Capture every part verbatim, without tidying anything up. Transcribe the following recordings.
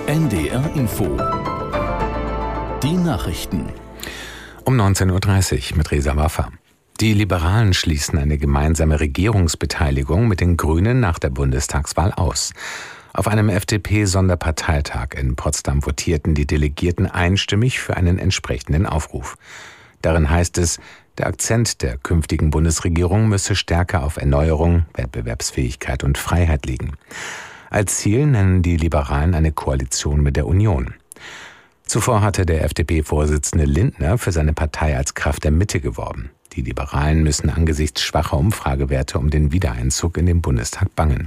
N D R Info. Die Nachrichten. Um neunzehn Uhr dreißig mit Reza Waffa. Die Liberalen schließen eine gemeinsame Regierungsbeteiligung mit den Grünen nach der Bundestagswahl aus. Auf einem F D P-Sonderparteitag in Potsdam votierten die Delegierten einstimmig für einen entsprechenden Aufruf. Darin heißt es, der Akzent der künftigen Bundesregierung müsse stärker auf Erneuerung, Wettbewerbsfähigkeit und Freiheit liegen. Als Ziel nennen die Liberalen eine Koalition mit der Union. Zuvor hatte der F D P-Vorsitzende Lindner für seine Partei als Kraft der Mitte geworben. Die Liberalen müssen angesichts schwacher Umfragewerte um den Wiedereinzug in den Bundestag bangen.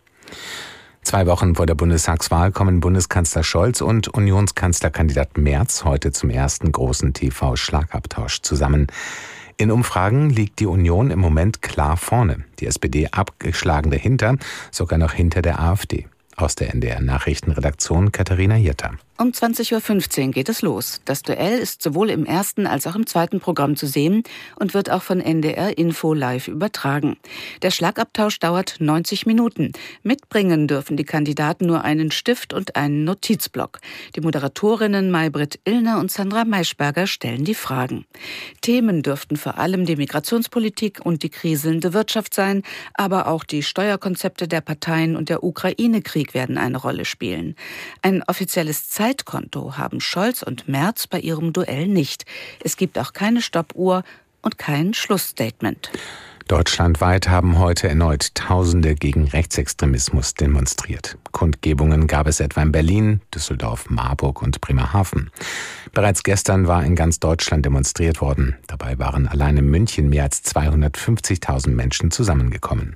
Zwei Wochen vor der Bundestagswahl kommen Bundeskanzler Scholz und Unionskanzlerkandidat Merz heute zum ersten großen T V-Schlagabtausch zusammen. In Umfragen liegt die Union im Moment klar vorne, die S P D abgeschlagen dahinter, sogar noch hinter der AfD. Aus der N D R-Nachrichtenredaktion Katharina Jetter. Um zwanzig Uhr fünfzehn geht es los. Das Duell ist sowohl im ersten als auch im zweiten Programm zu sehen und wird auch von N D R Info live übertragen. Der Schlagabtausch dauert neunzig Minuten. Mitbringen dürfen die Kandidaten nur einen Stift und einen Notizblock. Die Moderatorinnen Maybrit Illner und Sandra Maischberger stellen die Fragen. Themen dürften vor allem die Migrationspolitik und die kriselnde Wirtschaft sein, aber auch die Steuerkonzepte der Parteien und der Ukraine-Krieg werden eine Rolle spielen. Ein offizielles Zeitkonto haben Scholz und Merz bei ihrem Duell nicht. Es gibt auch keine Stoppuhr und kein Schlussstatement. Deutschlandweit haben heute erneut Tausende gegen Rechtsextremismus demonstriert. Kundgebungen gab es etwa in Berlin, Düsseldorf, Marburg und Bremerhaven. Bereits gestern war in ganz Deutschland demonstriert worden. Dabei waren allein in München mehr als zweihundertfünfzigtausend Menschen zusammengekommen.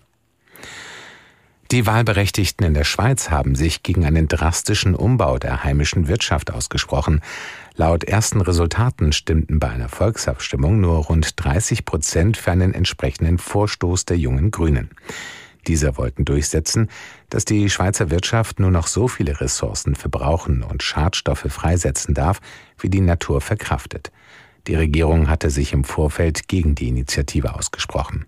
Die Wahlberechtigten in der Schweiz haben sich gegen einen drastischen Umbau der heimischen Wirtschaft ausgesprochen. Laut ersten Resultaten stimmten bei einer Volksabstimmung nur rund dreißig Prozent für einen entsprechenden Vorstoß der jungen Grünen. Diese wollten durchsetzen, dass die Schweizer Wirtschaft nur noch so viele Ressourcen verbrauchen und Schadstoffe freisetzen darf, wie die Natur verkraftet. Die Regierung hatte sich im Vorfeld gegen die Initiative ausgesprochen.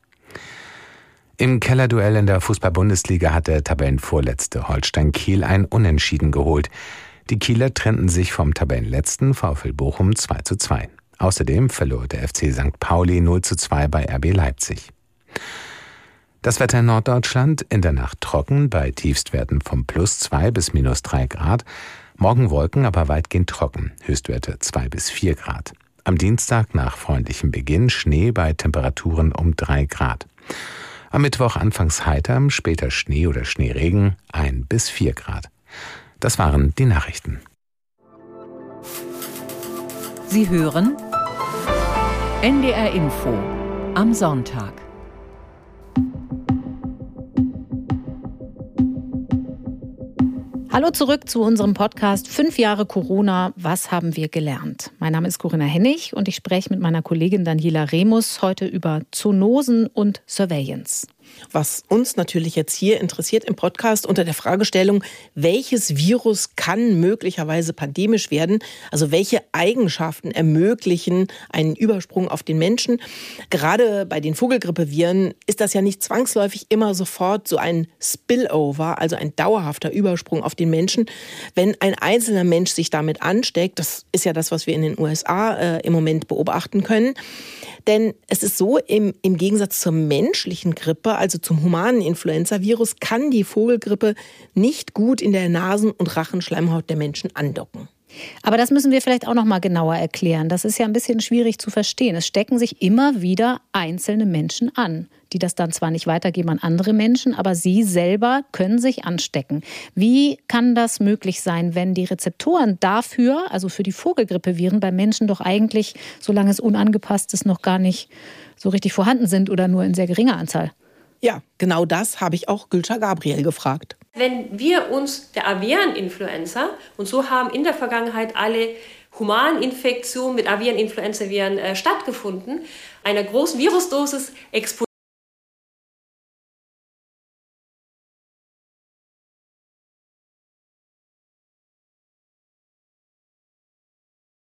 Im Kellerduell in der Fußball-Bundesliga hat der Tabellenvorletzte Holstein Kiel ein Unentschieden geholt. Die Kieler trennten sich vom Tabellenletzten VfL Bochum zwei zu zwei. Außerdem verlor der F C Sankt Pauli null zu zwei bei R B Leipzig. Das Wetter in Norddeutschland: in der Nacht trocken, bei Tiefstwerten von plus zwei bis minus drei Grad. Morgen Wolken, aber weitgehend trocken, Höchstwerte zwei bis vier Grad. Am Dienstag nach freundlichem Beginn Schnee bei Temperaturen um drei Grad. Am Mittwoch anfangs heiter, später Schnee oder Schneeregen, ein bis vier Grad. Das waren die Nachrichten. Sie hören N D R Info am Sonntag. Hallo zurück zu unserem Podcast Fünf Jahre Corona, was haben wir gelernt? Mein Name ist Corinna Hennig und ich spreche mit meiner Kollegin Daniela Remus heute über Zoonosen und Surveillance. Was uns natürlich jetzt hier interessiert im Podcast unter der Fragestellung, welches Virus kann möglicherweise pandemisch werden? Also welche Eigenschaften ermöglichen einen Übersprung auf den Menschen? Gerade bei den Vogelgrippeviren ist das ja nicht zwangsläufig immer sofort so ein Spillover, also ein dauerhafter Übersprung auf den Menschen. Wenn ein einzelner Mensch sich damit ansteckt, das ist ja das, was wir in den U S A äh, im Moment beobachten können. Denn es ist so, im, im Gegensatz zur menschlichen Grippe, also zum humanen Influenza-Virus, kann die Vogelgrippe nicht gut in der Nasen- und Rachenschleimhaut der Menschen andocken. Aber das müssen wir vielleicht auch noch mal genauer erklären. Das ist ja ein bisschen schwierig zu verstehen. Es stecken sich immer wieder einzelne Menschen an, die das dann zwar nicht weitergeben an andere Menschen, aber sie selber können sich anstecken. Wie kann das möglich sein, wenn die Rezeptoren dafür, also für die Vogelgrippeviren, bei Menschen doch eigentlich, solange es unangepasst ist, noch gar nicht so richtig vorhanden sind oder nur in sehr geringer Anzahl? Ja, genau das habe ich auch Gülşah Gabriel gefragt. Wenn wir uns der aviären Influenza, und so haben in der Vergangenheit alle Humaninfektionen mit aviären Influenzaviren äh, stattgefunden, einer großen Virusdosis exponieren,